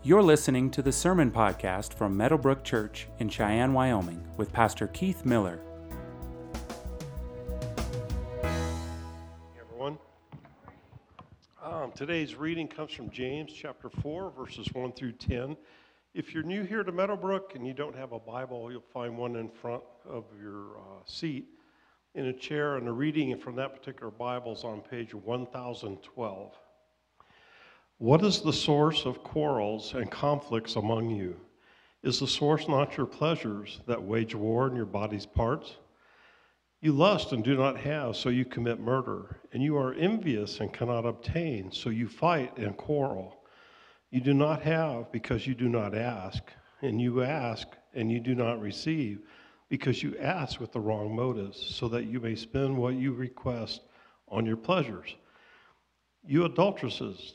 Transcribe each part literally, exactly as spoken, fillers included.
You're listening to the Sermon Podcast from Meadowbrook Church in Cheyenne, Wyoming, with Pastor Keith Miller. Hey everyone. Um, today's reading comes from James chapter four, verses one through ten. If you're new here to Meadowbrook and you don't have a Bible, you'll find one in front of your uh, seat in a chair, and the reading from that particular Bible is on page one thousand twelve. What is the source of quarrels and conflicts among you? Is the source not your pleasures that wage war in your body's parts? You lust and do not have, so you commit murder. And you are envious and cannot obtain, so you fight and quarrel. You do not have because you do not ask. And you ask and you do not receive because you ask with the wrong motives, so that you may spend what you request on your pleasures. You adulteresses,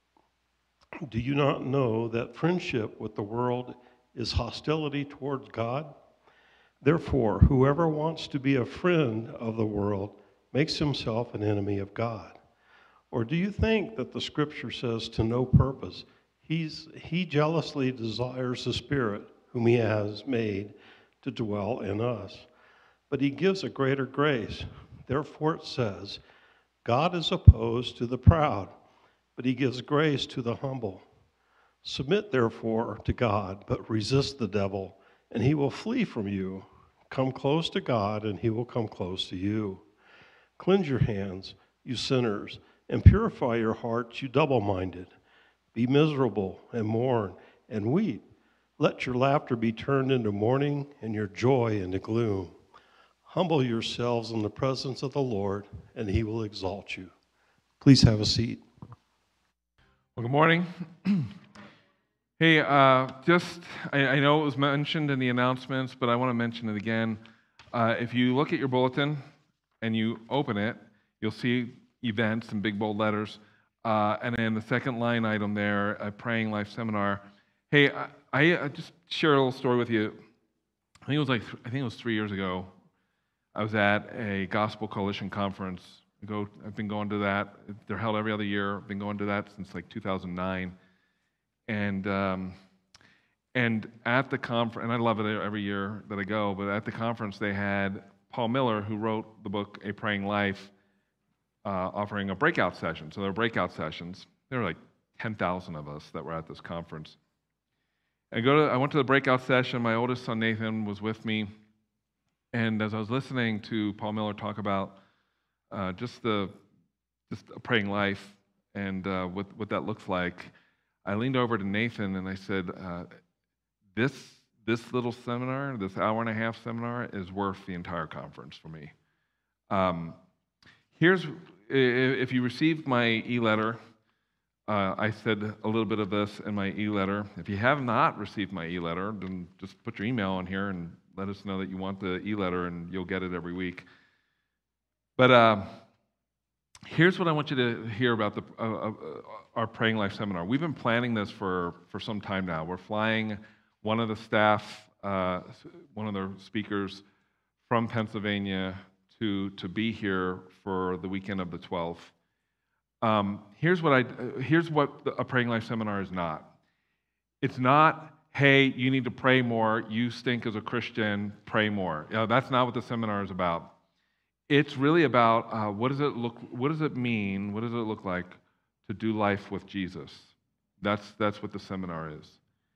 do you not know that friendship with the world is hostility towards God? Therefore, whoever wants to be a friend of the world makes himself an enemy of God. Or do you think that the Scripture says to no purpose, he's, he jealously desires the Spirit whom he has made to dwell in us? But he gives a greater grace. Therefore it says, God is opposed to the proud, but he gives grace to the humble. Submit therefore to God, but resist the devil, and he will flee from you. Come close to God, and he will come close to you. Cleanse your hands, you sinners, and purify your hearts, you double-minded. Be miserable and mourn and weep. Let your laughter be turned into mourning and your joy into gloom. Humble yourselves in the presence of the Lord, and he will exalt you. Please have a seat. Well, good morning. Hey, uh, just, I, I know it was mentioned in the announcements, but I want to mention it again. Uh, if you look at your bulletin and you open it, you'll see events in big bold letters. Uh, and then the second line item there, a Praying Life Seminar. Hey, I, I just share a little story with you. I think it was like, I think it was three years ago. I was at a Gospel Coalition conference. I go, I've been going to that. They're held every other year. I've been going to that since like two thousand nine. And um, and at the conference, and I love it every year that I go, but at the conference they had Paul Miller, who wrote the book A Praying Life, uh, offering a breakout session. So there were breakout sessions. There were like ten thousand of us that were at this conference. I go to, I went to the breakout session. My oldest son, Nathan, was with me. And as I was listening to Paul Miller talk about uh, just the just a praying life and uh, what, what that looks like, I leaned over to Nathan and I said, uh, this this little seminar, this hour and a half seminar, is worth the entire conference for me. Um, here's, if you received my e-letter, uh, I said a little bit of this in my e-letter. If you have not received my e-letter, then just put your email on here and let us know that you want the e-letter and you'll get it every week. But uh, here's what I want you to hear about the, uh, uh, our Praying Life Seminar. We've been planning this for, for some time now. We're flying one of the staff, uh, one of the speakers from Pennsylvania to, to be here for the weekend of the twelfth. Um, here's what I, here's what a Praying Life Seminar is not. It's not, hey, you need to pray more, you stink as a Christian, pray more. You know, that's not what the seminar is about. It's really about uh, what does it look, what does it mean, what does it look like to do life with Jesus? That's that's what the seminar is.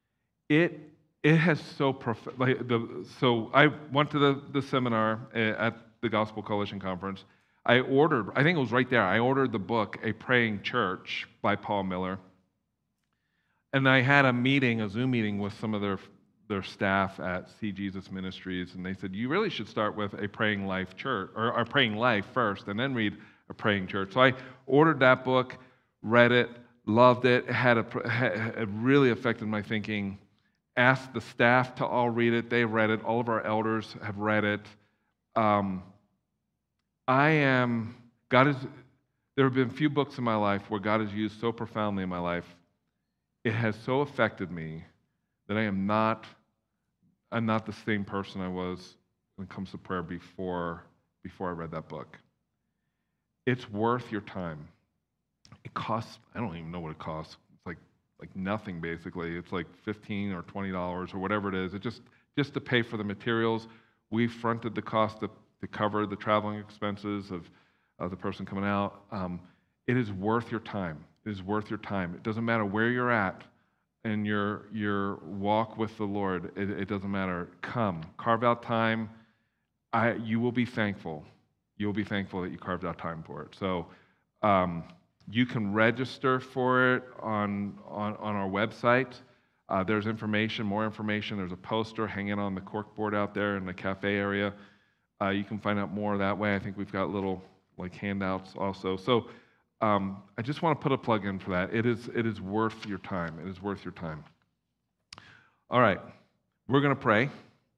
It it has so prof- like the so I went to the the seminar at the Gospel Coalition conference. I ordered, I think it was right there. I ordered the book A Praying Church by Paul Miller, and I had a meeting, a Zoom meeting with some of their their staff at See Jesus Ministries, and they said, you really should start with A Praying Life Church, or A Praying Life first, and then read A Praying Church. So I ordered that book, read it, loved it, it had a, it really affected my thinking. Asked the staff to all read it. They read it. All of our elders have read it. Um, I am, God is, there have been few books in my life where God has used so profoundly in my life. It has so affected me that I am not, I'm not the same person I was when it comes to prayer before, before I read that book. It's worth your time. It costs, I don't even know what it costs. It's like like nothing basically. It's like fifteen or twenty dollars or whatever it is. It just just to pay for the materials. We fronted the cost to, to cover the traveling expenses of, of the person coming out. Um, it is worth your time. It is worth your time. It doesn't matter where you're at in your your walk with the Lord. It, it doesn't matter. Come, carve out time. I you will be thankful. You will be thankful that you carved out time for it. So. Um, You can register for it on, on, on our website. Uh, there's information, more information. There's a poster hanging on the corkboard out there in the cafe area. Uh, you can find out more that way. I think we've got little like handouts also. So um, I just want to put a plug in for that. It is, it is worth your time. It is worth your time. All right, we're going to pray.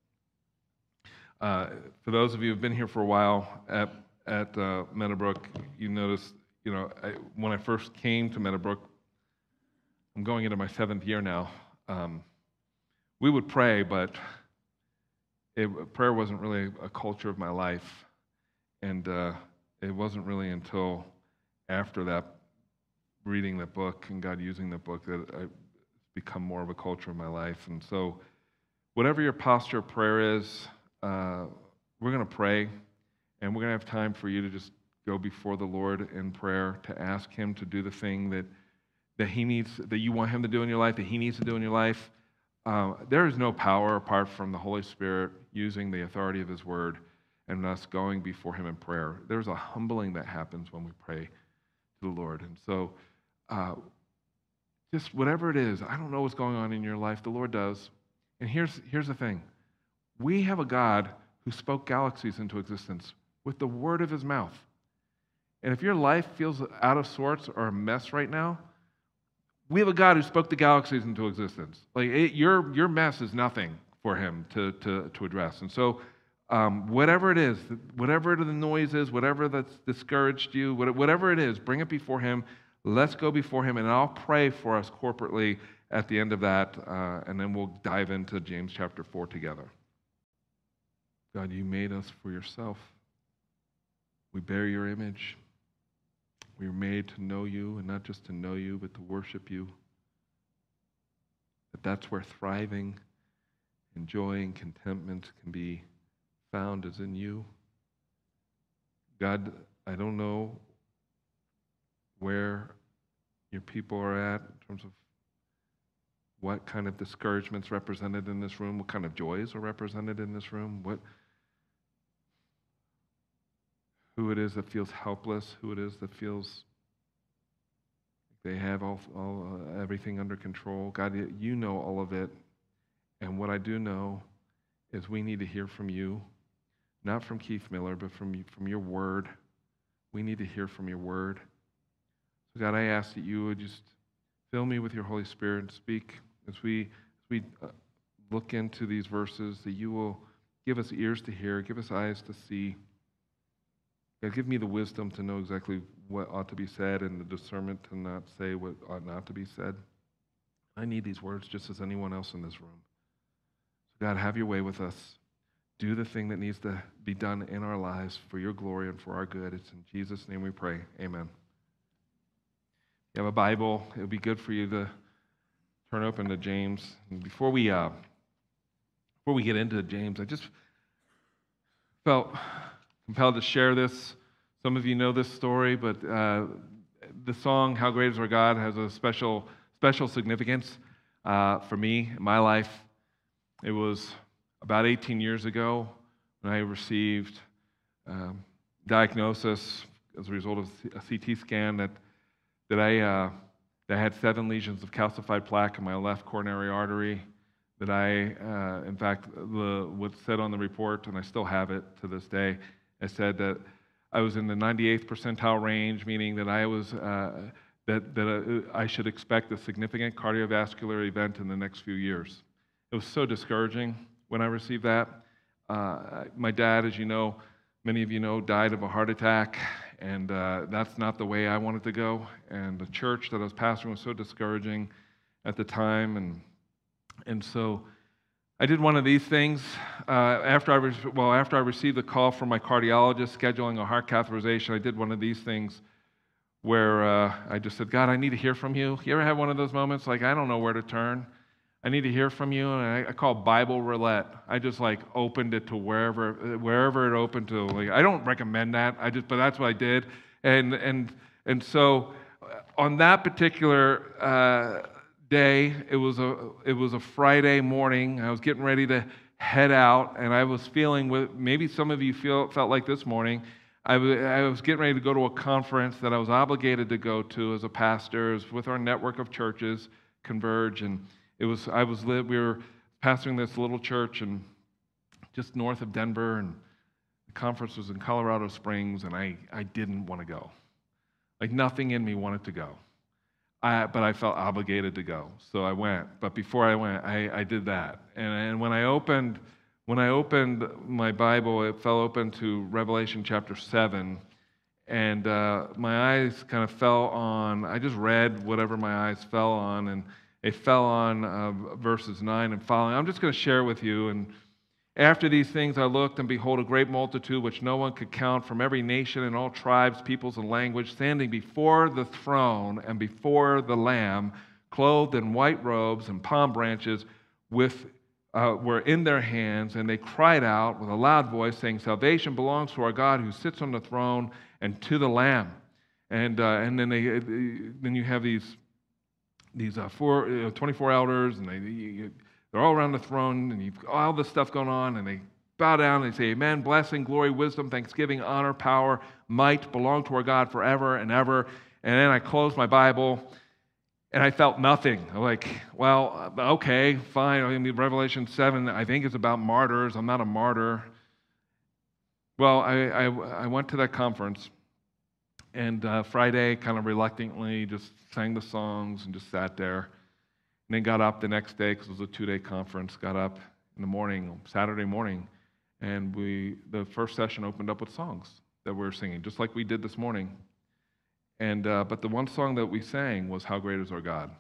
Uh, for those of you who've been here for a while at, at uh, Meadowbrook, you notice You know, I, when I first came to Meadowbrook, I'm going into my seventh year now, um, we would pray, but it, prayer wasn't really a culture of my life. And uh, it wasn't really until after that, reading that book and God using that book, that it's become more of a culture of my life. And so whatever your posture of prayer is, uh, we're going to pray, and we're going to have time for you to just go before the Lord in prayer to ask Him to do the thing that that He needs, that you want Him to do in your life, that He needs to do in your life. Uh, there is no power apart from the Holy Spirit using the authority of His Word and us going before Him in prayer. There's a humbling that happens when we pray to the Lord. And so uh, just whatever it is, I don't know what's going on in your life, the Lord does. And here's, here's the thing. We have a God who spoke galaxies into existence with the word of His mouth. And if your life feels out of sorts or a mess right now, we have a God who spoke the galaxies into existence. Like it, your your mess is nothing for Him to to to address. And so, um, whatever it is, whatever the noise is, whatever that's discouraged you, whatever it is, bring it before Him. Let's go before Him, and I'll pray for us corporately at the end of that, uh, and then we'll dive into James chapter four together. God, you made us for yourself. We bear your image. We were made to know you, and not just to know you, but to worship you. That that's where thriving and joy and contentment can be found, is in you. God, I don't know where your people are at in terms of what kind of discouragements represented in this room, what kind of joys are represented in this room, what who it is that feels helpless, who it is that feels like they have all, all uh, everything under control. God, you know all of it. And what I do know is we need to hear from you, not from Keith Miller, but from, from your word. We need to hear from your word. So God, I ask that you would just fill me with your Holy Spirit and speak as we, as we uh, look into these verses, that you will give us ears to hear, give us eyes to see. God, give me the wisdom to know exactly what ought to be said and the discernment to not say what ought not to be said. I need these words just as anyone else in this room. So God, have your way with us. Do the thing that needs to be done in our lives for your glory and for our good. It's in Jesus' name we pray. Amen. If you have a Bible, it would be good for you to turn open to James. And before we uh, before we get into James, I just felt compelled to share this. Some of you know this story, but uh, the song "How Great Is Our God" has a special special significance uh, for me in my life. It was about eighteen years ago when I received um, diagnosis as a result of a C T scan that that I uh, that I had seven lesions of calcified plaque in my left coronary artery. That I, uh, in fact, the what said on the report, and I still have it to this day. I said that I was in the ninety-eighth percentile range, meaning that I was uh, that that uh, I should expect a significant cardiovascular event in the next few years. It was so discouraging when I received that. Uh, my dad, as you know, many of you know, died of a heart attack, and uh, that's not the way I wanted to go. And the church that I was pastoring was so discouraging at the time, and and so I did one of these things uh, after I re- well after I received the call from my cardiologist scheduling a heart catheterization. I did one of these things where uh, I just said, God, I need to hear from you. You ever have one of those moments like, I don't know where to turn? I need to hear from you, and I, I call it Bible roulette. I just like opened it to wherever wherever it opened to. Like, I don't recommend that. I just, but that's what I did, and and and so on that particular uh, day, it was a it was a Friday morning. I was getting ready to head out, and I was feeling with maybe some of you feel felt like this morning. I was, I was getting ready to go to a conference that I was obligated to go to as a pastor. It was with our network of churches, Converge, and it was I was we were pastoring this little church and just north of Denver, and the conference was in Colorado Springs, and I, I didn't want to go. Like nothing in me wanted to go, I, but I felt obligated to go, so I went. But before I went, I, I did that, and, and when I opened when I opened my Bible, it fell open to Revelation chapter seven, and uh, my eyes kind of fell on. I just read whatever my eyes fell on, and it fell on uh, verses nine and following. I'm just going to share with you. And after these things I looked, and behold, a great multitude, which no one could count, from every nation and all tribes, peoples, and language, standing before the throne and before the Lamb, clothed in white robes and palm branches, with uh, were in their hands, and they cried out with a loud voice, saying, "Salvation belongs to our God who sits on the throne and to the Lamb." And uh, and then they then you have these. These uh, four, you know, twenty-four elders, and they, you, they're all around the throne, and you've got all this stuff going on, and they bow down, and they say, "Amen, blessing, glory, wisdom, thanksgiving, honor, power, might belong to our God forever and ever." And then I closed my Bible, and I felt nothing. I'm like, well, okay, fine. I mean, Revelation seven, I think, is about martyrs. I'm not a martyr. Well, I, I, I went to that conference, and uh, Friday, kind of reluctantly, just sang the songs and just sat there. And then got up the next day, because it was a two-day conference, got up in the morning, Saturday morning, and we the first session opened up with songs that we were singing, just like we did this morning. And uh, but the one song that we sang was "How Great Is Our God."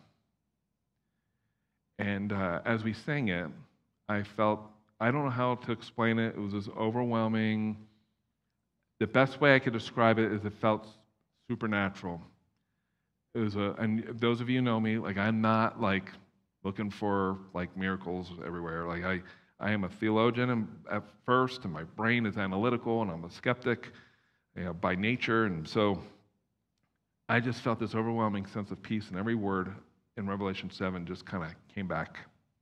And uh, as we sang it, I felt, I don't know how to explain it, it was this overwhelming. The best way I could describe it is it felt supernatural. It was a, and those of you who know me, like I'm not like looking for like miracles everywhere. Like I, I am a theologian at first, and my brain is analytical, and I'm a skeptic, you know, by nature. And so I just felt this overwhelming sense of peace, and every word in Revelation seven just kind of came back.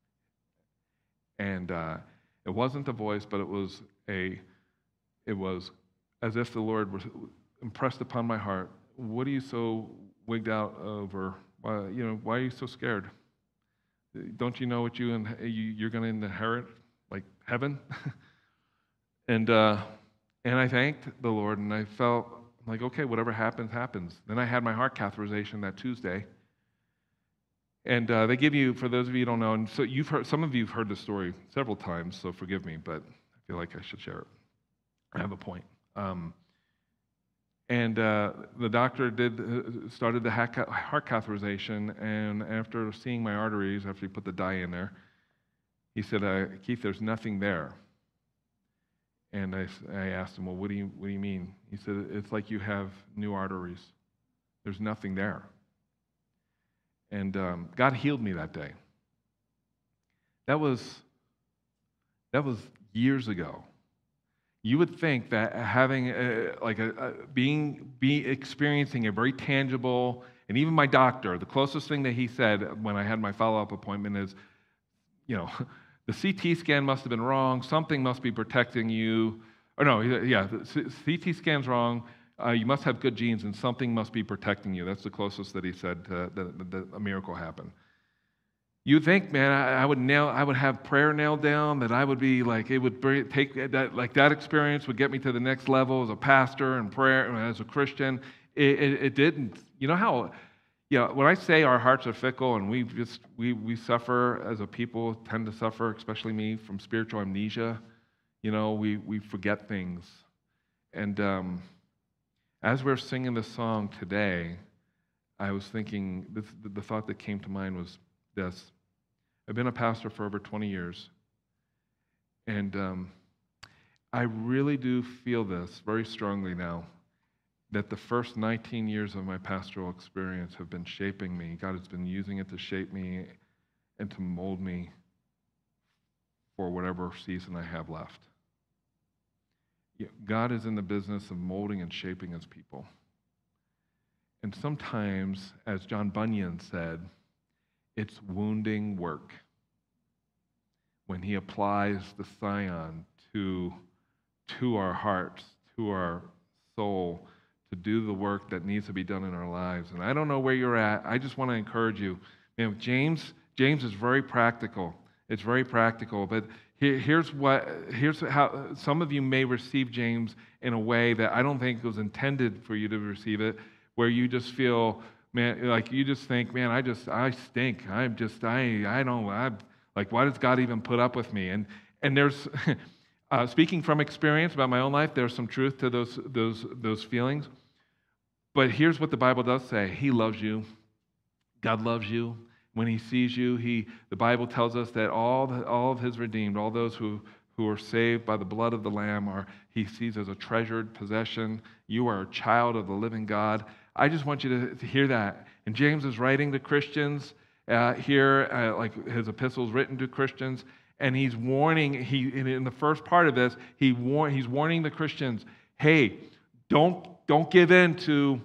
And uh, it wasn't a voice, but it was a, it was as if the Lord was impressed upon my heart. What are you so wigged out over? Why, you know, why are you so scared? Don't you know what you and you're going to inherit, like heaven? and uh, and I thanked the Lord, and I felt like, okay, whatever happens, happens. Then I had my heart catheterization that Tuesday, and uh, they give you, for those of you who don't know, and so you've heard, some of you have heard the story several times, so forgive me, but I feel like I should share it. I have a point. Um, And uh, the doctor did uh, started the heart catheterization, and after seeing my arteries, after he put the dye in there, he said, uh, "Keith, there's nothing there." And I, I asked him, "Well, what do you what do you mean?" He said, "It's like you have new arteries. There's nothing there." And um, God healed me that day. That was that was years ago. You would think that having a, like a, a being be experiencing a very tangible, and even my doctor, the closest thing that he said when I had my follow-up appointment is, you know, the C T scan must have been wrong. Something must be protecting you. Or no, yeah, the C T scan's wrong. Uh, you must have good genes, and something must be protecting you. That's the closest that he said uh, that, that a miracle happened. You think, man, I, I would nail, I would have prayer nailed down, that I would be like, it would bring, take that, like that experience would get me to the next level as a pastor and prayer and as a Christian. It, it, it didn't. You know how, you know, when I say our hearts are fickle and we just, we, we suffer as a people, tend to suffer, especially me, from spiritual amnesia, you know, we, we forget things. And um, as we're singing this song today, I was thinking, this, the thought that came to mind was this. I've been a pastor for over twenty years, and um, I really do feel this very strongly now. that the first nineteen years of my pastoral experience have been shaping me. God has been using it to shape me and to mold me for whatever season I have left. God is in the business of molding and shaping his people. And sometimes, as John Bunyan said, it's wounding work when he applies the scion to, to our hearts, to our soul, to do the work that needs to be done in our lives. And I don't know where you're at. I just want to encourage you. Man, James, James is very practical. It's very practical, but here, here's what here's how some of you may receive James in a way that I don't think was intended for you to receive it, where you just feel, man, like you just think, man, I just I stink. I'm just I I don't I like why does God even put up with me? And and there's uh, speaking from experience about my own life, there's some truth to those those those feelings. But here's what the Bible does say: He loves you. God loves you. When he sees you, he, the Bible tells us that all, the, all of his redeemed, all those who, who are saved by the blood of the Lamb, are he sees as a treasured possession. You are a child of the living God. I just want you to, to hear that. And James is writing to Christians uh, here, uh, like his epistles written to Christians, and he's warning, he in the first part of this, he war, he's warning the Christians, hey, don't, don't give in to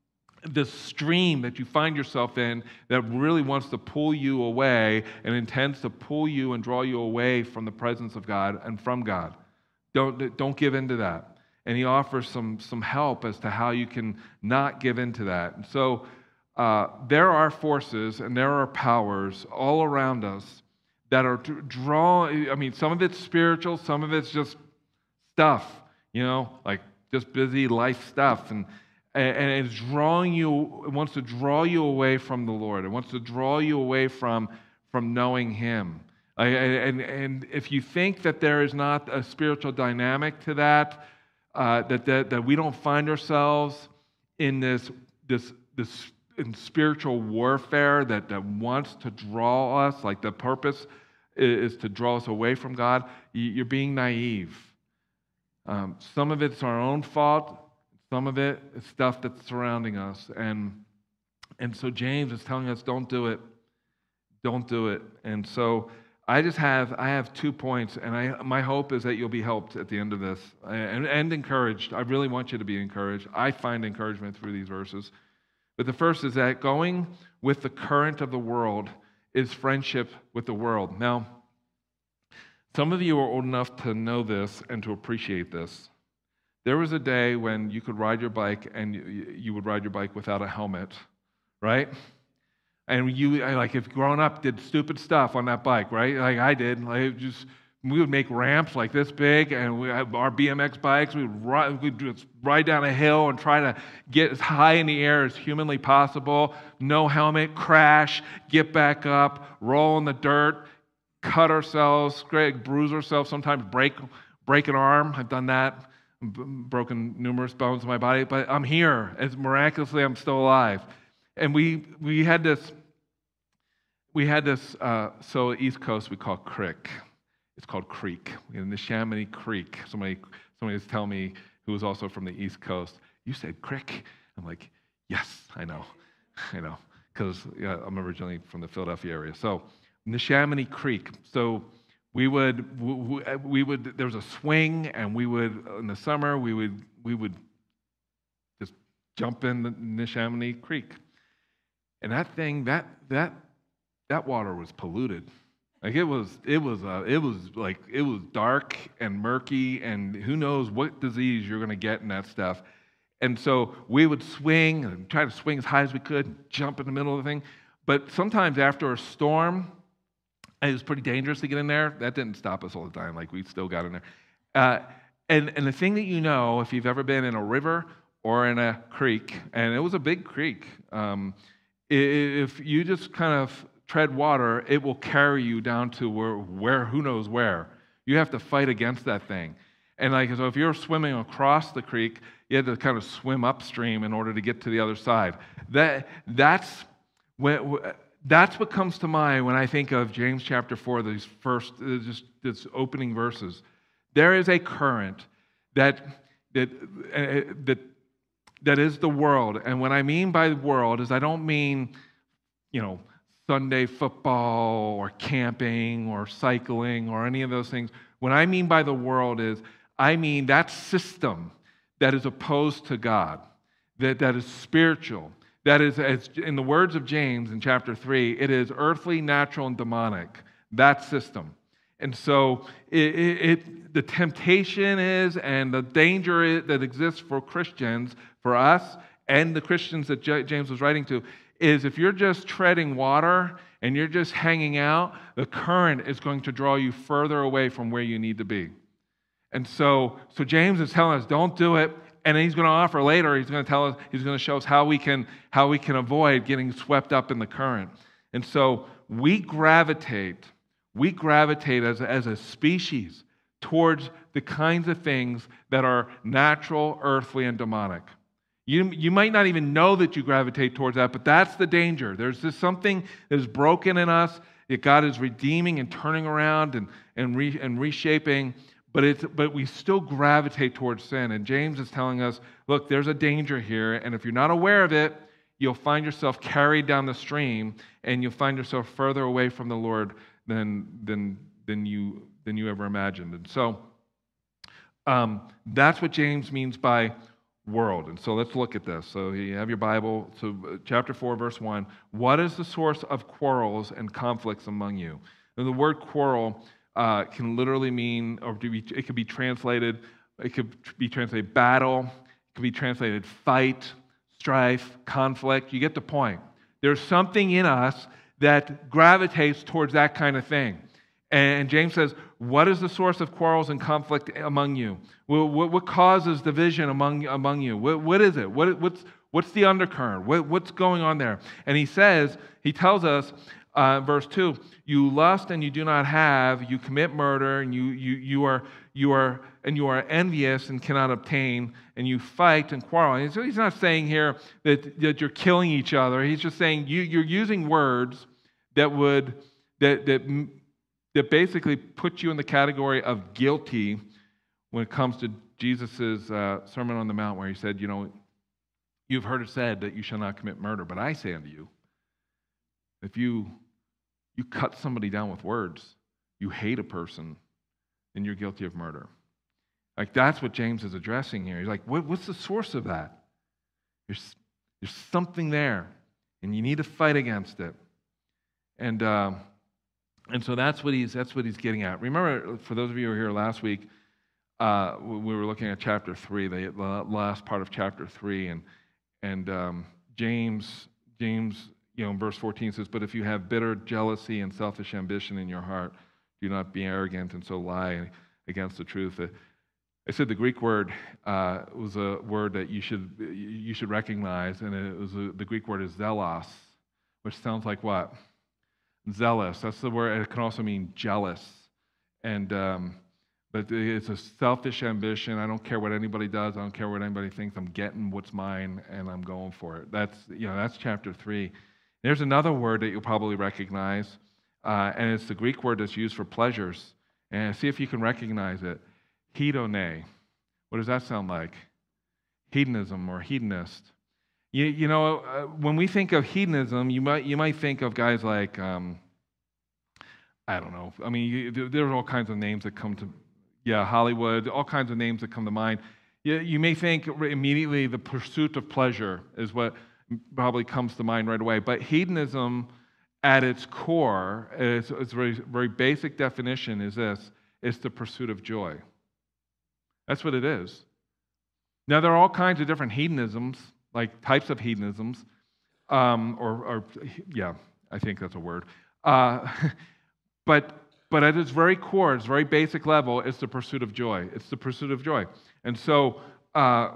this stream that you find yourself in that really wants to pull you away and intends to pull you and draw you away from the presence of God and from God. Don't, don't give in to that. And he offers some, some help as to how you can not give in to that. And so uh, there are forces and there are powers all around us that are drawing, I mean, some of it's spiritual, some of it's just stuff, you know, like just busy life stuff. And And it's drawing you, it wants to draw you away from the Lord. It wants to draw you away from, from knowing him. And, and if you think that there is not a spiritual dynamic to that, uh, that, that, that we don't find ourselves in this, this, this in spiritual warfare that, that wants to draw us, like the purpose is to draw us away from God, you're being naive. Um, some of it's our own fault. Some of it is stuff that's surrounding us. And, and so James is telling us, don't do it. Don't do it. And so I just have, I have two points, and I, my hope is that you'll be helped at the end of this and, and encouraged. I really want you to be encouraged. I find encouragement through these verses. But the first is that going with the current of the world is friendship with the world. Now, some of you are old enough to know this and to appreciate this. There was a day when you could ride your bike and you, you would ride your bike without a helmet, right? And you, like, if growing up, did stupid stuff on that bike, right? Like I did. Like just, we would make ramps like this big, and we had our B M X bikes. We would ride, we'd just ride down a hill and try to get as high in the air as humanly possible. No helmet, crash, get back up, roll in the dirt, cut ourselves, bruise ourselves. Sometimes break, break an arm. I've done that. Broken numerous bones in my body, but I'm here. As miraculously, I'm still alive. And we we had this, we had this, uh, so East Coast we call creek. It's called creek. In the Neshaminy Creek. Somebody, somebody was telling me, who was also from the East Coast, you said creek? I'm like, yes, I know. I know. Because yeah, I'm originally from the Philadelphia area. So, Neshaminy Creek. So, We would, we would, there was a swing, and we would, in the summer, we would, we would just jump in the Neshaminy Creek. And that thing, that, that, that water was polluted. Like it was, it was, uh, it was like, it was dark and murky, and who knows what disease you're going to get in that stuff. And so we would swing and try to swing as high as we could, jump in the middle of the thing. But sometimes after a storm, it was pretty dangerous to get in there. That didn't stop us all the time. Like, we still got in there. Uh, and, and the thing that you know, if you've ever been in a river or in a creek, and it was a big creek, um, if you just kind of tread water, it will carry you down to where, where, who knows where. You have to fight against that thing. And like, so if you're swimming across the creek, you had to kind of swim upstream in order to get to the other side. That, that's when... That's what comes to mind when I think of James chapter four, these first, just this opening verses. There is a current that that uh, that that is the world. And what I mean by world is I don't mean, you know, Sunday football or camping or cycling or any of those things. What I mean by the world is I mean that system that is opposed to God, that, that is spiritual, that is, as in the words of James in chapter three, it is earthly, natural, and demonic, that system. And so it, it, it, the temptation is, and the danger is, that exists for Christians, for us, and the Christians that J- James was writing to, is if you're just treading water and you're just hanging out, the current is going to draw you further away from where you need to be. And so, so James is telling us, don't do it. And then he's going to offer later, he's going to tell us, he's going to show us how we can, how we can avoid getting swept up in the current. And so we gravitate, we gravitate as, as a species towards the kinds of things that are natural, earthly, and demonic. You, you might not even know that you gravitate towards that, but that's the danger. There's just something that is broken in us that God is redeeming and turning around and, and, re, and reshaping, but, it's, but we still gravitate towards sin. And James is telling us, look, there's a danger here, and if you're not aware of it, you'll find yourself carried down the stream, and you'll find yourself further away from the Lord than, than, than, you, than you ever imagined. And so um, that's what James means by world. And so let's look at this. So you have your Bible. So chapter four, verse one. What is the source of quarrels and conflicts among you? Now, the word quarrel uh, can literally mean, or it could be translated, it could be translated battle, it could be translated fight, strife, conflict. You get the point. There's something in us that gravitates towards that kind of thing. And James says, what is the source of quarrels and conflict among you? What, what causes division among, among you? What, what is it? What, what's, what's the undercurrent? What, what's going on there? And he says, he tells us, uh, verse two, you lust and you do not have, you commit murder, and you, you, you, are, you, are, and you are envious and cannot obtain, and you fight and quarrel. And so he's not saying here that, that you're killing each other. He's just saying you, you're using words that would, that, that that basically puts you in the category of guilty when it comes to Jesus' uh, Sermon on the Mount, where he said, you know, you've heard it said that you shall not commit murder, but I say unto you, if you, you cut somebody down with words, you hate a person, then you're guilty of murder. Like, that's what James is addressing here. He's like, what, what's the source of that? There's, there's something there, and you need to fight against it. And... Uh, And so that's what he's that's what he's getting at. Remember, for those of you who were here last week, uh, we were looking at chapter three, the last part of chapter three, and and um, James James, you know, in verse fourteen says, "But if you have bitter jealousy and selfish ambition in your heart, do not be arrogant and so lie against the truth." I said the Greek word uh, was a word that you should you should recognize, and it was a, the Greek word is zelos, which sounds like what? Zealous. That's the word. It can also mean jealous, and um, but it's a selfish ambition. I don't care what anybody does. I don't care what anybody thinks. I'm getting what's mine, and I'm going for it. That's you know that's chapter three. There's another word that you'll probably recognize, uh, and it's the Greek word that's used for pleasures. And see if you can recognize it. Hedone. What does that sound like? Hedonism or hedonist. You, you know, uh, when we think of hedonism, you might you might think of guys like, um, I don't know. I mean, you, there, there's all kinds of names that come to, yeah, Hollywood, all kinds of names that come to mind. You, you may think immediately the pursuit of pleasure is what probably comes to mind right away. But hedonism, at its core, its, its very, very basic definition is this: it's the pursuit of joy. That's what it is. Now, there are all kinds of different hedonisms, like types of hedonisms, um, or, or, yeah, I think that's a word. Uh, but but at its very core, its very basic level, it's the pursuit of joy. It's the pursuit of joy. And so uh,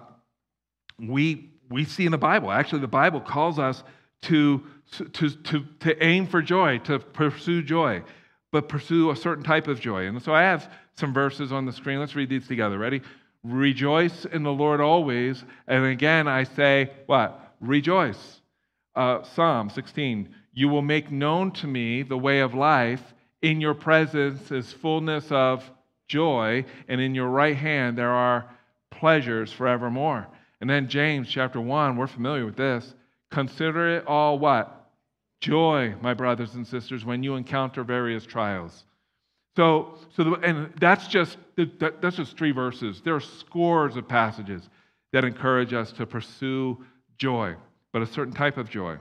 we we see in the Bible, actually the Bible calls us to, to, to, to aim for joy, to pursue joy, but pursue a certain type of joy. And so I have some verses on the screen. Let's read these together. Ready? Rejoice in the Lord always. And again, I say, what? Rejoice. Uh, Psalm sixteen, you will make known to me the way of life. In your presence is fullness of joy, and in your right hand there are pleasures forevermore. And then James chapter one, we're familiar with this. Consider it all what? Joy, my brothers and sisters, when you encounter various trials. So, so the, and that's just that, that's just three verses. There are scores of passages that encourage us to pursue joy, but a certain type of joy.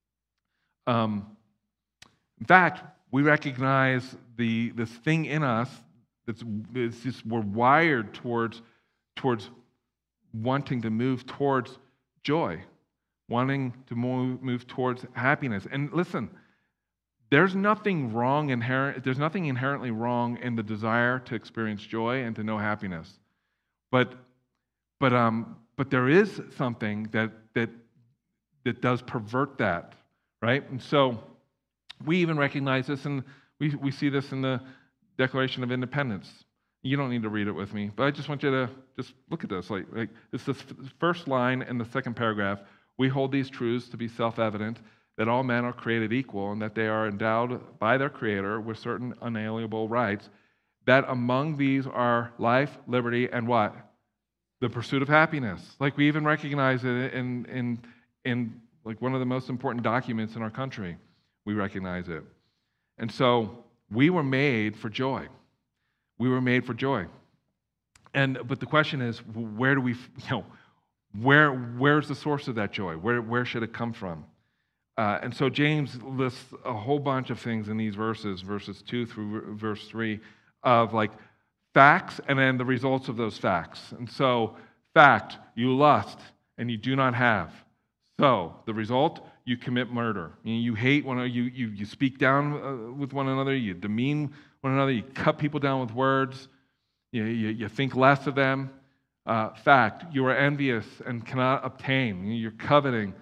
Um, in fact, we recognize the this thing in us that's it's just we're wired towards towards wanting to move towards joy, wanting to move, move towards happiness. And listen, there's nothing wrong inherent. There's nothing inherently wrong in the desire to experience joy and to know happiness, but but um but there is something that that that does pervert that, right? And so we even recognize this, and we we see this in the Declaration of Independence. You don't need to read it with me, but I just want you to just look at this. Like, like it's the first line in the second paragraph. We hold these truths to be self-evident, that all men are created equal and that they are endowed by their Creator with certain unalienable rights, that among these are life, liberty, and what? The pursuit of happiness. Like we even recognize it in, in, in like one of the most important documents in our country. We recognize it. And so we were made for joy. We were made for joy. And but the question is, where do we, you know, where where's the source of that joy? Where where should it come from? Uh, and so James lists a whole bunch of things in these verses, verses two through verse three, of like facts and then the results of those facts. And so, fact, you lust and you do not have. So the result, you commit murder. You, you hate one another. You you you speak down uh, with one another. You demean one another. You cut people down with words. You you, you think less of them. Uh, fact, you are envious and cannot obtain. You're coveting.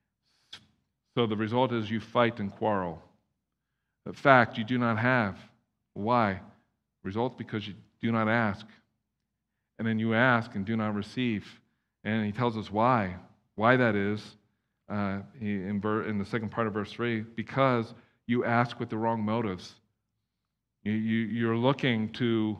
So the result is you fight and quarrel. But fact, you do not have. Why? Result because you do not ask. And then you ask and do not receive. And he tells us why. Why that is, uh, in, ver- in the second part of verse three, because you ask with the wrong motives. You, you, you're looking to,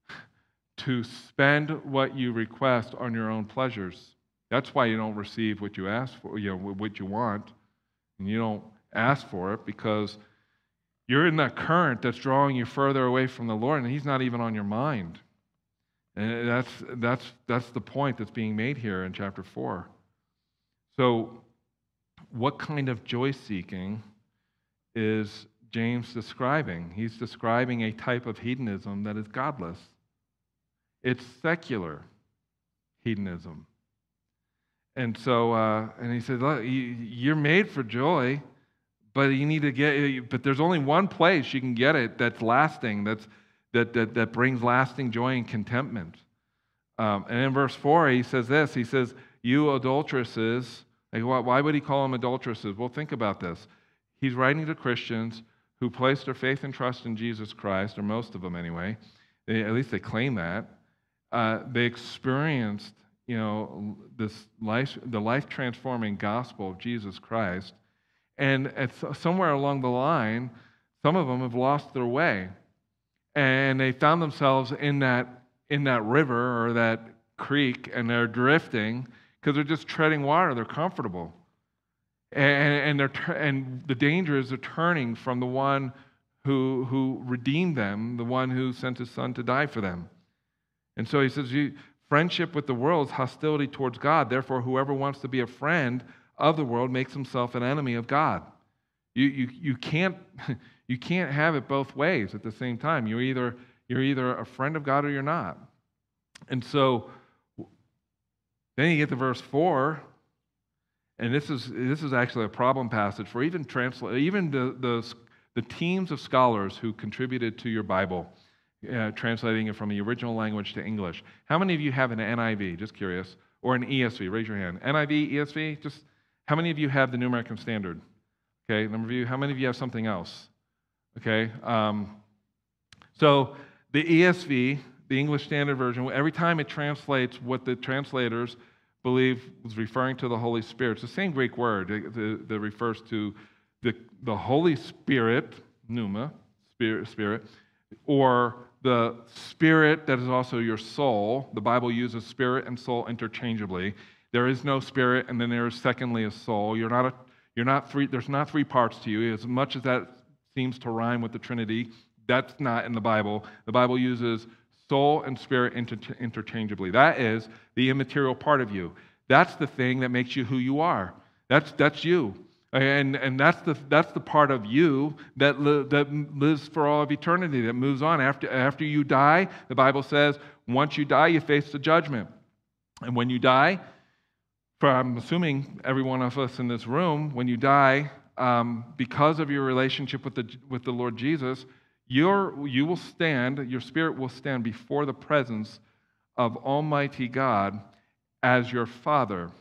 to spend what you request on your own pleasures. That's why you don't receive what you ask for, you know, what you want. And you don't ask for it because you're in that current that's drawing you further away from the Lord, and He's not even on your mind. And that's that's that's the point that's being made here in chapter four. So, what kind of joy-seeking is James describing? He's describing a type of hedonism that is godless. It's secular hedonism. And so, uh, and he said, look, you're made for joy, but you need to get, but there's only one place you can get it that's lasting, that's, that, that, that brings lasting joy and contentment. Um, and in verse four, he says this, he says, you adulteresses, like, why would he call them adulteresses? Well, think about this. He's writing to Christians who placed their faith and trust in Jesus Christ, or most of them anyway, they, at least they claim that. Uh, they experienced you know, this life, the life-transforming gospel of Jesus Christ. And at somewhere along the line, some of them have lost their way. And they found themselves in that, in that river or that creek, and they're drifting because they're just treading water. They're comfortable. And, and, they're, and the danger is they're turning from the one who, who redeemed them, the one who sent His Son to die for them. And so he says, you, friendship with the world is hostility towards God. Therefore, whoever wants to be a friend of the world makes himself an enemy of God. You, you, you, can't, you can't have it both ways at the same time. You're either, you're either a friend of God or you're not. And so then you get to verse four, and this is, this is actually a problem passage for even, transla- even the, the, the teams of scholars who contributed to your Bible. Uh, translating it from the original language to English. How many of you have an N I V? Just curious. Or an E S V? Raise your hand. N I V, E S V? Just how many of you have the New American Standard? Okay, number of you. How many of you have something else? Okay. Um, so the E S V, the English Standard Version, every time it translates what the translators believe was referring to the Holy Spirit, it's the same Greek word that, that refers to the, the Holy Spirit, pneuma, spirit, spirit, or the spirit that is also your soul. The Bible uses spirit and soul interchangeably. There is no spirit, and then there is secondly a soul. You're not a, you're not three, there's not three parts to you. As much as that seems to rhyme with the Trinity, that's not in the Bible. The Bible uses soul and spirit inter- interchangeably. That is the immaterial part of you. That's the thing that makes you who you are. That's that's you. And, and that's the that's the part of you that li- that lives for all of eternity, that moves on. After, after you die, the Bible says, once you die, you face the judgment. And when you die, for I'm assuming every one of us in this room, when you die, um, because of your relationship with the with the Lord Jesus, you're, you will stand, your spirit will stand before the presence of Almighty God as your Father.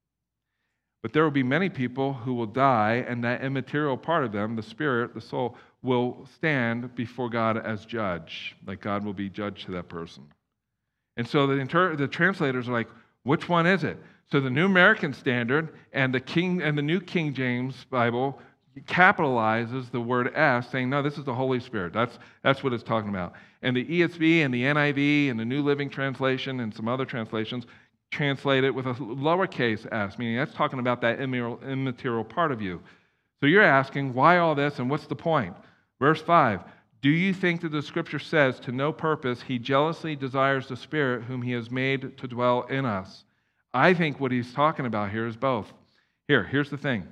But there will be many people who will die, and that immaterial part of them, the spirit, the soul, will stand before God as judge. Like God will be judge to that person. And so the, inter- the translators are like, which one is it? So the New American Standard and the King and the New King James Bible capitalizes the word S, saying, no, this is the Holy Spirit. That's, that's what it's talking about. And the E S V and the N I V and the New Living Translation and some other translations translate it with a lowercase s, meaning that's talking about that immaterial part of you. So you're asking, why all this and what's the point? Verse five, do you think that the Scripture says, to no purpose he jealously desires the Spirit whom he has made to dwell in us? I think what he's talking about here is both. Here, here's the thing.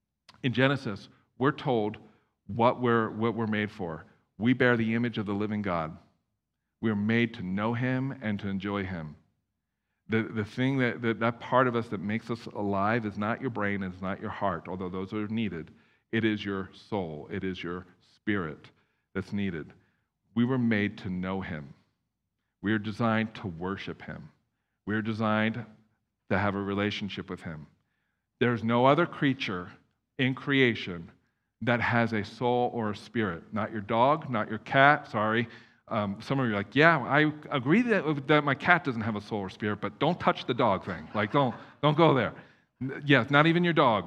In Genesis, we're told what we're, what we're made for. We bear the image of the living God. We are made to know him and to enjoy him. The, the thing that, that, that part of us that makes us alive is not your brain, it's not your heart, although those are needed. It is your soul, it is your spirit that's needed. We were made to know him. We are designed to worship him. We are designed to have a relationship with him. There's no other creature in creation that has a soul or a spirit. Not your dog, not your cat, sorry. Um, some of you are like, yeah, I agree that, that my cat doesn't have a soul or spirit, but don't touch the dog thing. Like, don't, don't go there. Yes, not even your dog.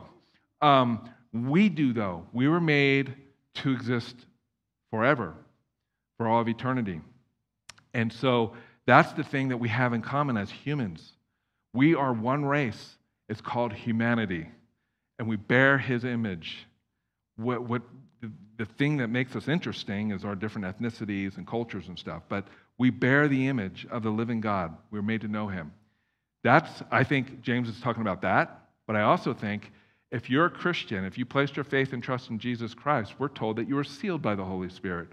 Um, we do, though. We were made to exist forever, for all of eternity. And so that's the thing that we have in common as humans. We are one race. It's called humanity, and we bear his image. What, what the, the thing that makes us interesting is our different ethnicities and cultures and stuff, but we bear the image of the living God. We're made to know him. That's, I think James is talking about that, but I also think if you're a Christian, if you placed your faith and trust in Jesus Christ, we're told that you are sealed by the Holy Spirit.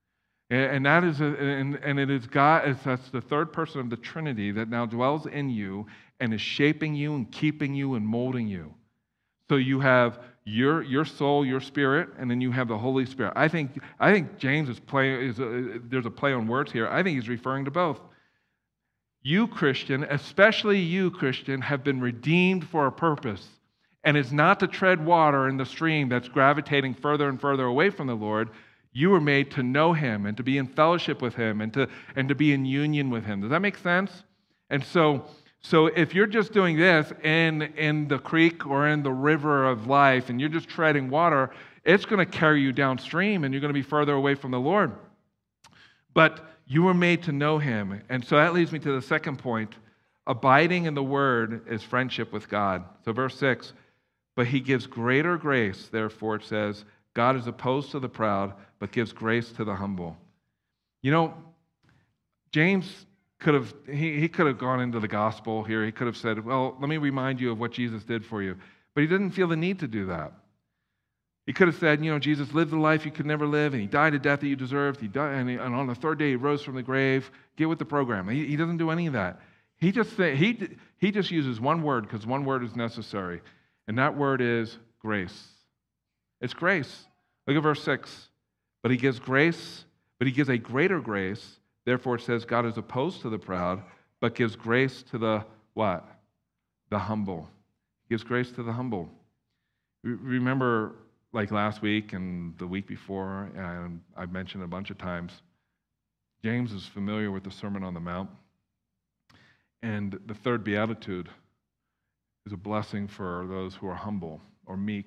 And that is, a, and, and it is God, that's the third person of the Trinity that now dwells in you and is shaping you and keeping you and molding you. So you have your your soul, your spirit, and then you have the Holy Spirit. I think I think James is playing. Is a, there's a play on words here. I think he's referring to both. You Christian, especially you Christian, have been redeemed for a purpose, and it's not to tread water in the stream that's gravitating further and further away from the Lord. You were made to know him and to be in fellowship with him and to and to be in union with him. Does that make sense? And so. So if you're just doing this in, in the creek or in the river of life and you're just treading water, it's going to carry you downstream and you're going to be further away from the Lord. But you were made to know him. And so that leads me to the second point. Abiding in the word is friendship with God. So verse six, but he gives greater grace, therefore it says, God is opposed to the proud, but gives grace to the humble. You know, James could have he, he could have gone into the gospel here. He could have said, well, let me remind you of what Jesus did for you. But he didn't feel the need to do that. He could have said, you know, Jesus lived the life you could never live, and he died a death that you deserved. He died, and, he, and on the third day he rose from the grave. Get with the program. He, he doesn't do any of that. He just say, he he just uses one word because one word is necessary, and that word is grace. It's grace. Look at verse six. But he gives grace, but he gives a greater grace. Therefore, it says God is opposed to the proud, but gives grace to the what? The humble. He gives grace to the humble. Remember, like last week and the week before, and I've mentioned a bunch of times, James is familiar with the Sermon on the Mount. And the third beatitude is a blessing for those who are humble or meek.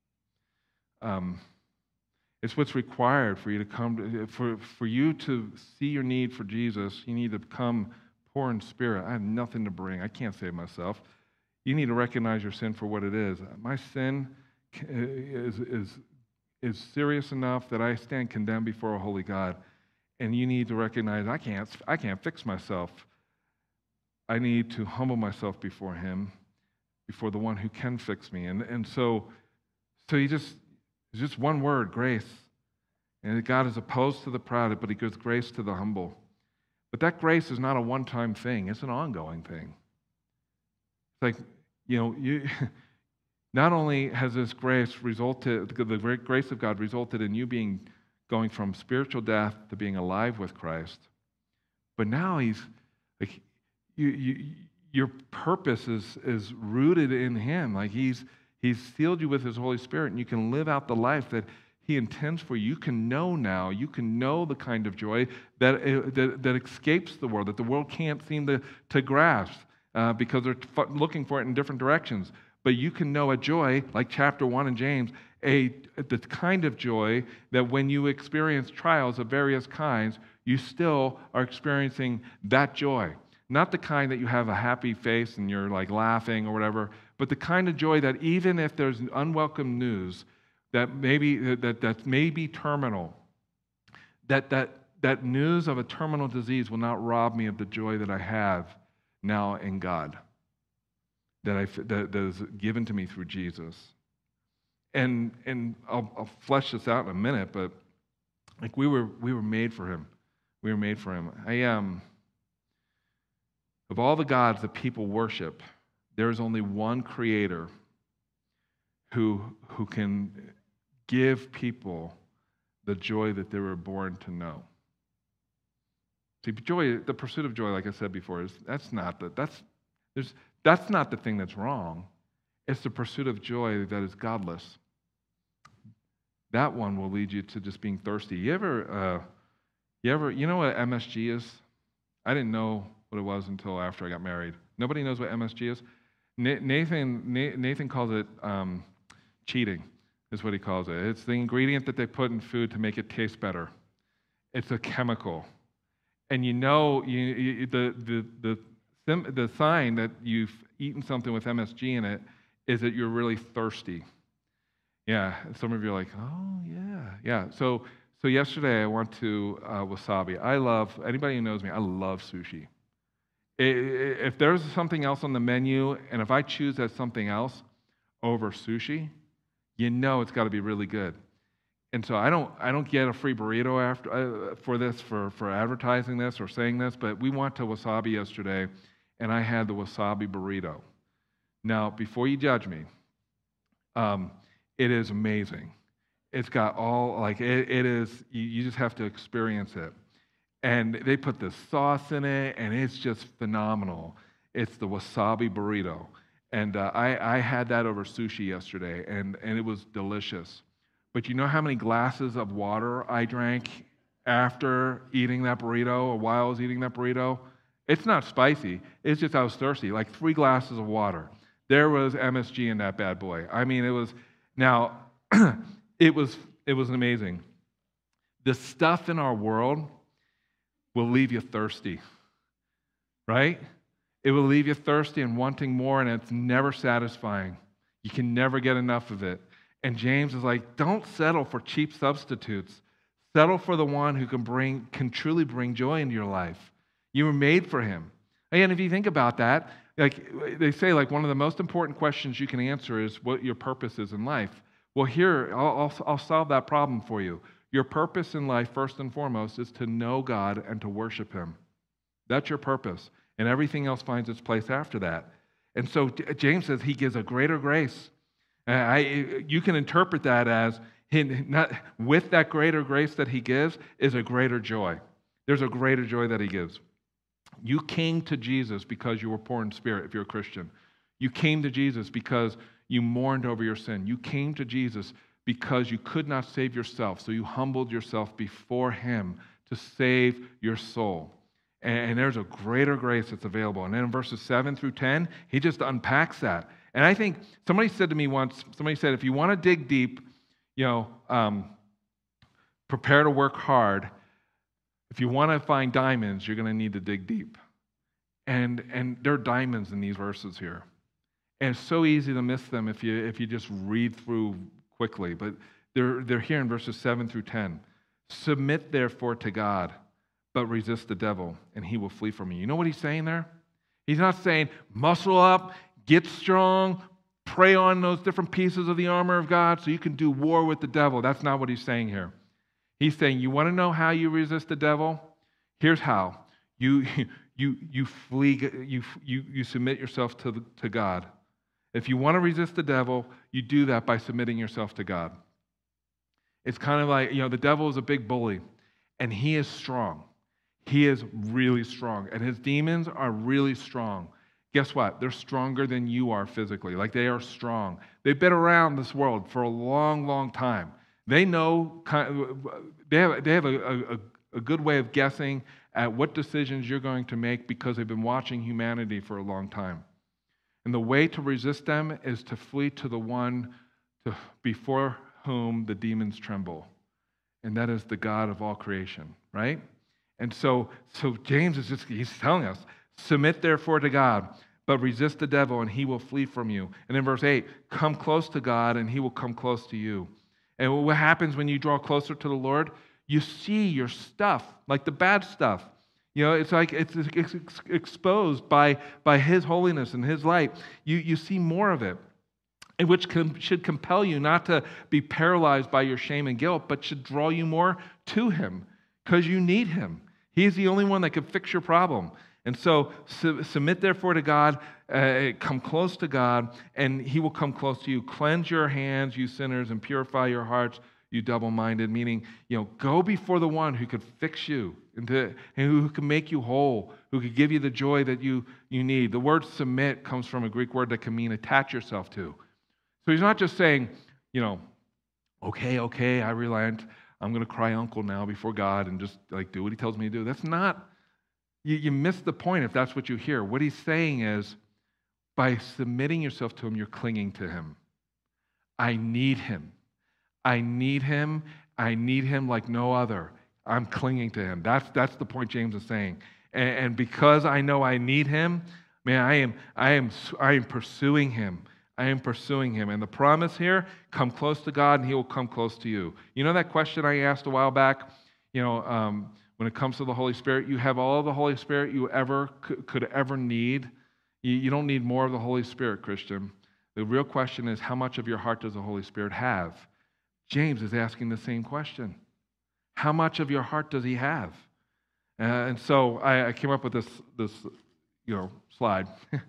Um, It's what's required for you to come, to, for, for you to see your need for Jesus. You need to become poor in spirit. I have nothing to bring. I can't save myself. you need to recognize your sin for what it is. My sin is, is, is serious enough that I stand condemned before a holy God. And you need to recognize I can't, I can't fix myself. I need to humble myself before him, before the one who can fix me. And, and so, so he just, it's just one word, grace. And God is opposed to the proud, but he gives grace to the humble. But that grace is not a one-time thing. It's an ongoing thing. It's like, you know, you not only has this grace resulted, the great grace of God resulted in you being going from spiritual death to being alive with Christ, but now he's like, you, you, your purpose is is rooted in him. Like he's he's sealed you with his Holy Spirit, and you can live out the life that he intends for you. You can know now. You can know the kind of joy that that, that escapes the world, that the world can't seem to to grasp. Uh, because they're f- looking for it in different directions. But you can know a joy, like chapter one in James, a the kind of joy that when you experience trials of various kinds, you still are experiencing that joy. Not the kind that you have a happy face and you're like laughing or whatever, but the kind of joy that even if there's unwelcome news that maybe that that may be terminal, that that that news of a terminal disease will not rob me of the joy that I have now in God, that I that, that is given to me through Jesus. And and I'll, I'll flesh this out in a minute, but like we were we were made for him. We were made for him. I um of all the gods that people worship, there is only one creator who who can give people the joy that they were born to know. See, joy, the pursuit of joy, like I said before, is that's not the that's there's that's not the thing that's wrong. It's the pursuit of joy that is godless. That one will lead you to just being thirsty. You ever, uh, you ever, you know what M S G is? I didn't know what it was until after I got married. Nobody knows what M S G is. Nathan Nathan calls it um, cheating, is what he calls it. It's the ingredient that they put in food to make it taste better. It's a chemical. And you know, you, you, the, the, the, the sign that you've eaten something with M S G in it is that you're really thirsty. Yeah, some of you are like, oh, yeah, yeah. So so yesterday I went to uh, Wasabi. I love, anybody who knows me, I love sushi. If there's something else on the menu, and if I choose that something else over sushi, you know it's got to be really good. And so I don't I don't get a free burrito after uh, for this for, for advertising this or saying this, but we went to Wasabi yesterday, and I had the wasabi burrito. Now, before you judge me, um, it is amazing. It's got all like it, it is. You, you just have to experience it. And they put this sauce in it, and it's just phenomenal. It's the wasabi burrito, and uh, I I had that over sushi yesterday, and and it was delicious. But you know how many glasses of water I drank after eating that burrito or while I was eating that burrito? It's not spicy. It's just I was thirsty, like three glasses of water. There was M S G in that bad boy. I mean, it was, now, it was it was amazing. The stuff in our world will leave you thirsty, right? It will leave you thirsty and wanting more, and it's never satisfying. You can never get enough of it. And James is like, don't settle for cheap substitutes. Settle for the one who can bring, can truly bring joy into your life. You were made for him. And if you think about that, like they say, like one of the most important questions you can answer is what your purpose is in life. Well, here, I'll, I'll, I'll solve that problem for you. Your purpose in life, first and foremost, is to know God and to worship him. That's your purpose. And everything else finds its place after that. And so James says he gives a greater grace. I, you can interpret that as he, not, with that greater grace that he gives is a greater joy. There's a greater joy that he gives. You came to Jesus because you were poor in spirit, if you're a Christian. You came to Jesus because you mourned over your sin. You came to Jesus because you could not save yourself, so you humbled yourself before him to save your soul. And, and there's a greater grace that's available. And then in verses seven through ten, he just unpacks that. And I think somebody said to me once, somebody said, if you want to dig deep, you know, um, prepare to work hard. If you want to find diamonds, you're going to need to dig deep. And, and there are diamonds in these verses here. And it's so easy to miss them if you if you just read through quickly. But they're they're here in verses seven through ten. Submit therefore to God, but resist the devil, and he will flee from you. You know what he's saying there? He's not saying muscle up, get strong, pray on those different pieces of the armor of God so you can do war with the devil. That's not what he's saying here. He's saying, you want to know how you resist the devil? Here's how. You you you flee. You you you submit yourself to the, to God. If you want to resist the devil, you do that by submitting yourself to God. It's kind of like, you know, the devil is a big bully, and he is strong. He is really strong, and his demons are really strong. Guess what? They're stronger than you are physically. Like, they are strong. They've been around this world for a long, long time. They know, they have, they have a, a, a good way of guessing at what decisions you're going to make because they've been watching humanity for a long time. And the way to resist them is to flee to the one to, before whom the demons tremble, and that is the God of all creation, right? And so, so James is just, he's telling us, submit therefore to God, but resist the devil, and he will flee from you. And in verse eight, come close to God, and he will come close to you. And what happens when you draw closer to the Lord? You see your stuff, like the bad stuff. You know, it's like it's, it's exposed by, by his holiness and his light. You, you see more of it, which com- should compel you not to be paralyzed by your shame and guilt, but should draw you more to him because you need him. He's the only one that can fix your problem. And so su- submit therefore to God, uh, come close to God, and he will come close to you. Cleanse your hands, you sinners, and purify your hearts, you double-minded, meaning, you know, go before the one who could fix you and, to, and who can make you whole, who could give you the joy that you, you need. The word submit comes from a Greek word that can mean attach yourself to. So he's not just saying, you know, okay, okay, I relent. I'm going to cry uncle now before God and just like do what he tells me to do. That's not, you, you miss the point if that's what you hear. What he's saying is, by submitting yourself to him, you're clinging to him. I need him. I need him. I need him like no other. I'm clinging to him. That's that's the point James is saying. And, and because I know I need him, man, I am I am I am pursuing him. I am pursuing him. And the promise here, come close to God and he will come close to you. You know that question I asked a while back? You know, um, when it comes to the Holy Spirit, you have all the Holy Spirit you ever could, could ever need. You, you don't need more of the Holy Spirit, Christian. The real question is, how much of your heart does the Holy Spirit have? James is asking the same question. How much of your heart does he have? Uh, and so I, I came up with this, this you know, slide.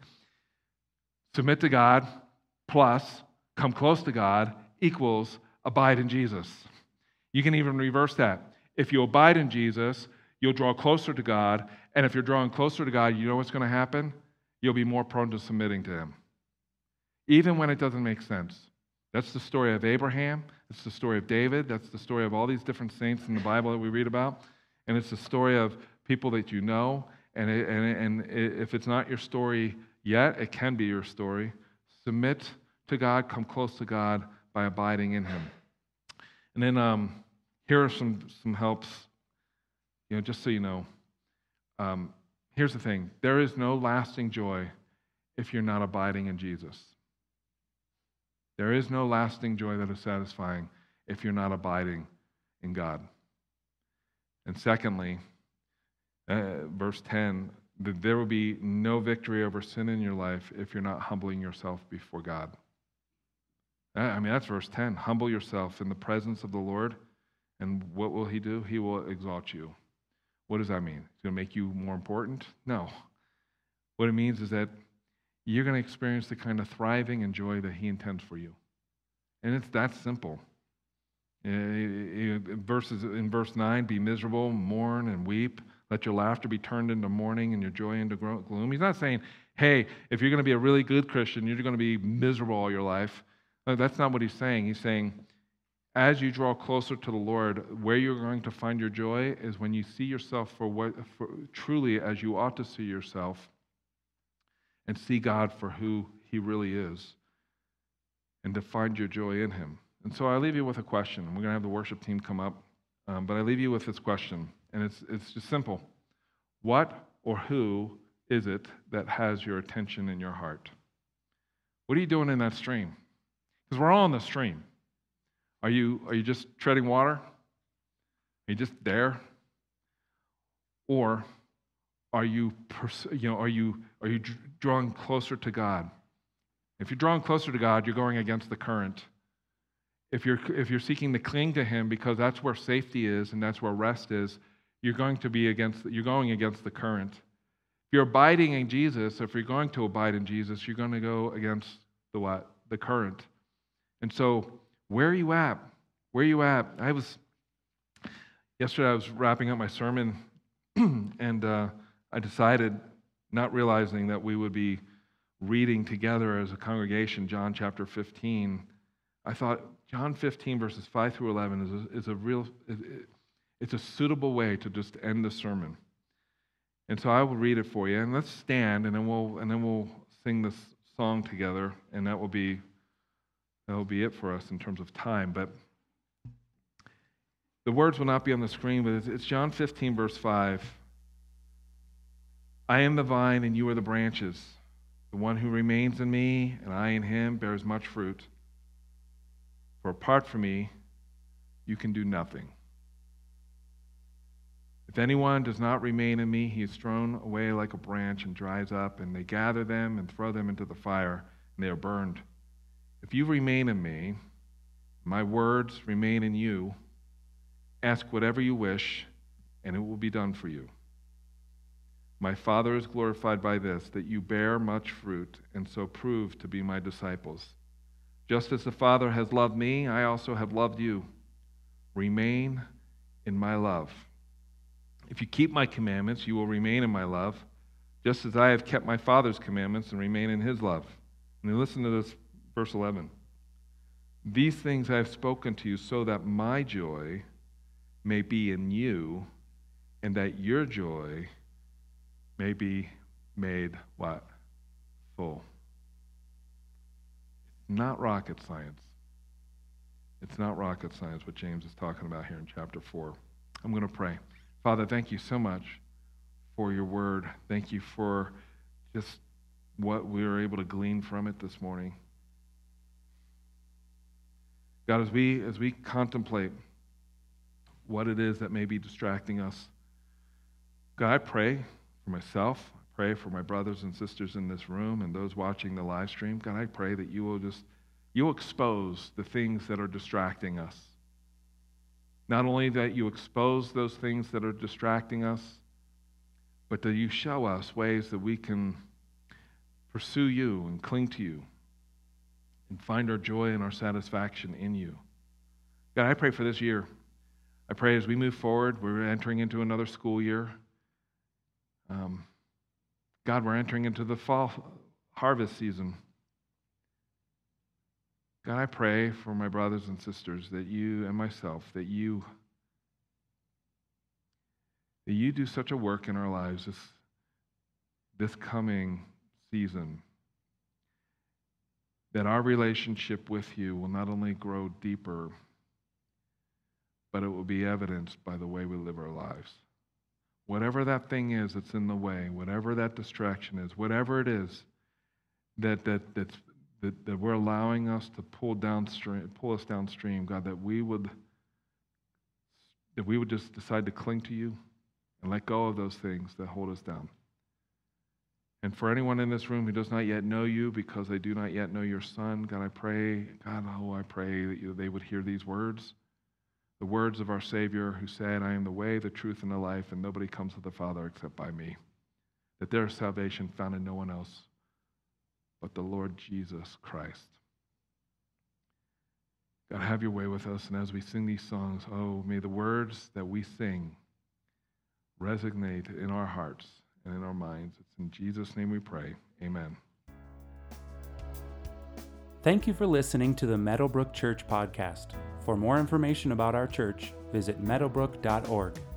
Submit to God plus come close to God equals abide in Jesus. You can even reverse that. If you abide in Jesus, you'll draw closer to God. And if you're drawing closer to God, you know what's going to happen? You'll be more prone to submitting to him, even when it doesn't make sense. That's the story of Abraham. It's the story of David. That's the story of all these different saints in the Bible that we read about. And it's the story of people that you know. And, it, and, and if it's not your story yet, it can be your story. Submit to God, come close to God by abiding in him. And then um, here are some, some helps, you know, just so you know. Um, here's the thing. There is no lasting joy if you're not abiding in Jesus. There is no lasting joy that is satisfying if you're not abiding in God. And secondly, uh, verse ten, that there will be no victory over sin in your life if you're not humbling yourself before God. I mean, that's verse ten. Humble yourself in the presence of the Lord, and what will he do? He will exalt you. What does that mean? It's going to make you more important? No. What it means is that you're going to experience the kind of thriving and joy that he intends for you. And it's that simple. In verses, in verse nine, be miserable, mourn, and weep. Let your laughter be turned into mourning and your joy into gloom. He's not saying, hey, if you're going to be a really good Christian, you're going to be miserable all your life. No, that's not what he's saying. He's saying, as you draw closer to the Lord, where you're going to find your joy is when you see yourself for what for, truly as you ought to see yourself, and see God for who he really is, and to find your joy in him. And so I leave you with a question. We're going to have the worship team come up, um, but I leave you with this question, and it's it's just simple. What or who is it that has your attention in your heart? What are you doing in that stream? Because we're all in the stream. Are you, are you just treading water? Are you just there? Or are you, pers- you know, are you, are you drawing closer to God? If you're drawing closer to God, you're going against the current. If you're, if you're seeking to cling to Him because that's where safety is and that's where rest is, you're going to be against, you're going against the current. If you're abiding in Jesus, if you're going to abide in Jesus, you're going to go against the what? The current. And so, where are you at? Where are you at? I was, yesterday I was wrapping up my sermon and uh, I decided, not realizing that we would be reading together as a congregation, John chapter fifteen. I thought John fifteen verses five through eleven is a, is a real, it's a suitable way to just end the sermon. And so I will read it for you, and let's stand, and then we'll and then we'll sing this song together, and that will be that will be it for us in terms of time. But the words will not be on the screen, but it's, it's John fifteen verse five. I am the vine, and you are the branches. The one who remains in me, and I in him, bears much fruit. For apart from me, you can do nothing. If anyone does not remain in me, he is thrown away like a branch and dries up, and they gather them and throw them into the fire, and they are burned. If you remain in me, my words remain in you, ask whatever you wish, and it will be done for you. My Father is glorified by this, that you bear much fruit, and so prove to be my disciples. Just as the Father has loved me, I also have loved you. Remain in my love. If you keep my commandments, you will remain in my love, just as I have kept my Father's commandments and remain in his love. And then listen to this, verse eleven. These things I have spoken to you so that my joy may be in you, and that your joy may be made what? Full. Not rocket science. It's not rocket science what James is talking about here in chapter four. I'm going to pray. Father, thank you so much for your word. Thank you for just what we were able to glean from it this morning. God, as we as we contemplate what it is that may be distracting us, God, I pray for myself, I pray for my brothers and sisters in this room and those watching the live stream. God, I pray that you will just, you will expose the things that are distracting us. Not only that you expose those things that are distracting us, but that you show us ways that we can pursue you and cling to you and find our joy and our satisfaction in you. God, I pray for this year. I pray as we move forward, we're entering into another school year. Um, God, we're entering into the fall harvest season. God, I pray for my brothers and sisters that you and myself, that you, that you do such a work in our lives this, this coming season, that our relationship with you will not only grow deeper, but it will be evidenced by the way we live our lives. Whatever that thing is that's in the way, whatever that distraction is, whatever it is that that that's, that, that we're allowing us to pull downstream, pull us downstream, God, that we would that we would just decide to cling to you and let go of those things that hold us down. And for anyone in this room who does not yet know you because they do not yet know your Son, God, I pray, God, oh, I pray that you, they would hear these words. The words of our Savior who said, I am the way, the truth, and the life, and nobody comes to the Father except by me. That there is salvation found in no one else but the Lord Jesus Christ. God, have your way with us, and as we sing these songs, oh, may the words that we sing resonate in our hearts and in our minds. It's in Jesus' name we pray. Amen. Thank you for listening to the Meadowbrook Church podcast. For more information about our church, visit meadowbrook dot org.